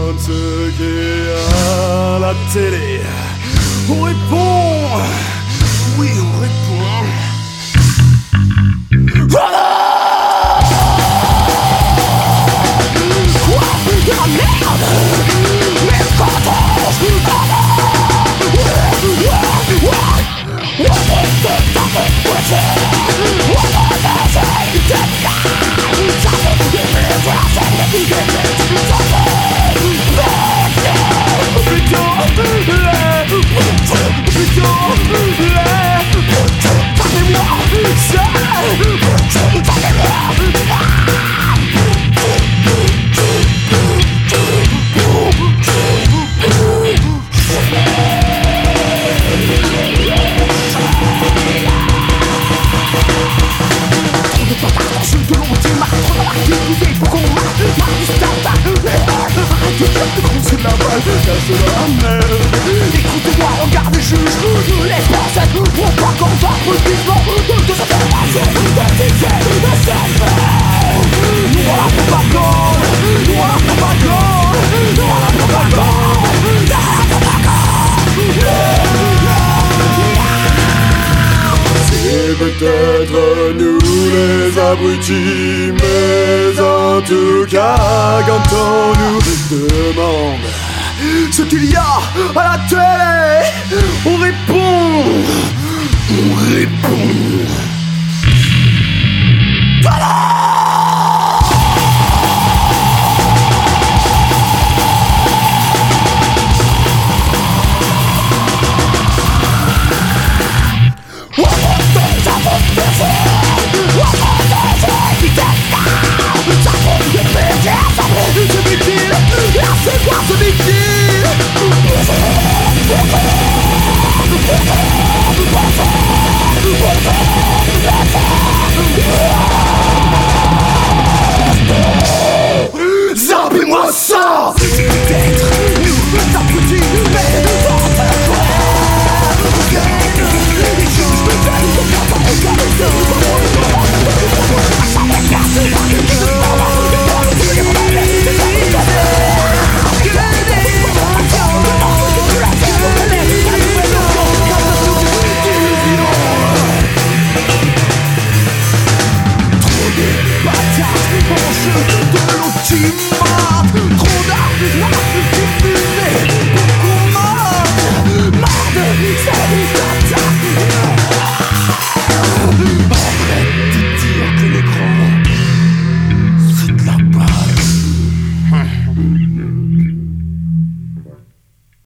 donne ce qui est à la télé. On répond, oui on répond. Voilà. Quoi de la merde. Mais quand écoute-moi, regarde et juge. Nous les Français ne vont pas combattre vivement de cette information d'identité de cette paix. Nous à la propagande, nous à la propagande, nous à la propagande, nous à la propagande. C'est peut-être nous les abrutis, mais en tout cas quand on nous demande ce qu'il y a à la télé, on répond. Tada!